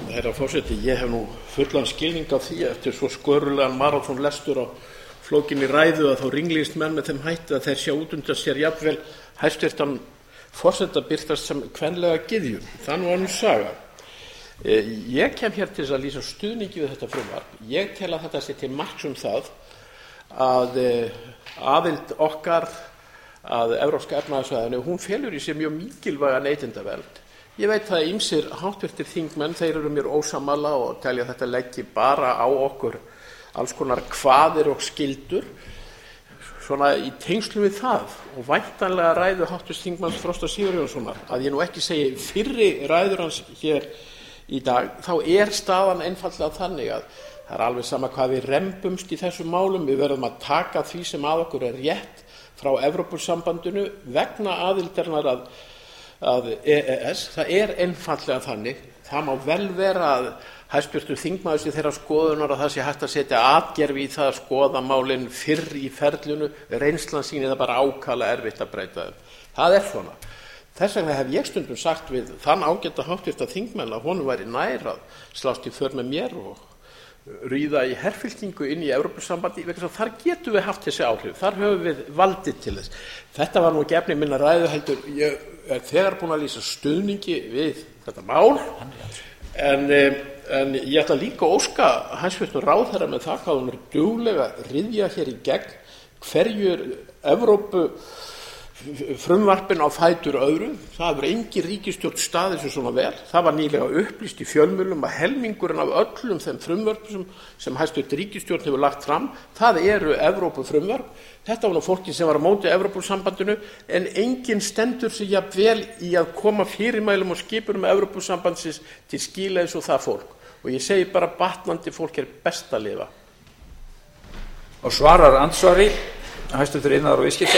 Herra forseti, ég hef nú fullan skilning á því eftir svo skörulegan maraþonlestur á flókinni ræðu að þá ringlist menn með þeim hætti að þeir sjá út undan sér jafnvel hæstvirtan forseta birtast sem kvenlega gyðju. Það nú önnur saga. Ég kem hér til þess að lýsa stuðningi við þetta frumvarp. Ég tel að þetta sé til marks um það að aðild okkar að Evrópska efnahagssvæðinu, hún felur í sér mjög mikilvæga neytendavernd. Ég veit að ýmsir háttvirtir þingmenn, þeir eru mér ósammála og telja þetta leggi bara á okkur alls konar kvaðir og skyldur svona í tengslum við það og væntanlega ræðu háttvirts þingmanns Frosta Sigurjónssonar að ég nú ekki segi fyrri ræður hans hér í dag, þá er staðan einfaldlega þannig að það er alveg sama hvað við rembumst í þessum málum, við verðum að taka því sem að okkur er rétt frá Evrópusambandinu vegna aðildarinnar að EES. Það er einfaldlega þannig. Það má vel vera að hæstvirtur þingmaður sé þeirra skoðunar að það sé hægt að setja atgervi í það að skoða málin fyrr í ferlinu, reynslan sýnir það bara ákaflega erfitt að breyta þeim. Það er svona. Þess vegna hef ég stundum sagt við þann ágæta háttvirta þingmenn að honum væri nær að slást í för með mér og ríða í herfylkingu inn í Evrópusambandi vegna þess að þar getum við haft þessi áhrif, þar höfum við valdið til þess. Þetta var nú ekki efni minna ræðu heldur, ég er þegar búin að lýsa stuðningi við þetta mál en ég ætla líka að óska hæstvirtum ráðherra með það hvað hún er duglega að ryðja hér í gegn hverju Evrópu frumvarpin á fætur öðru. Það hefur engin ríkisstjórn staðið sem svona vel. Það var nýlega upplýst í fjölmiðlum að helmingurinn af öllum þeim frumvörpum sem hæstvirt ríkisstjórn hefur lagt fram, það eru Evrópufrumvörp. Þetta var nú fólki sem var á móti Evrópusambandinu en enginn stendur sig jafn vel í að koma fyrirmælum og skipunum Evrópusambandsins til skila eins og það fólk. Og ég segi bara batnandi fólk er best að lifa. Og svarar andsvari hæstvirtur iðnaðar- og viðskipta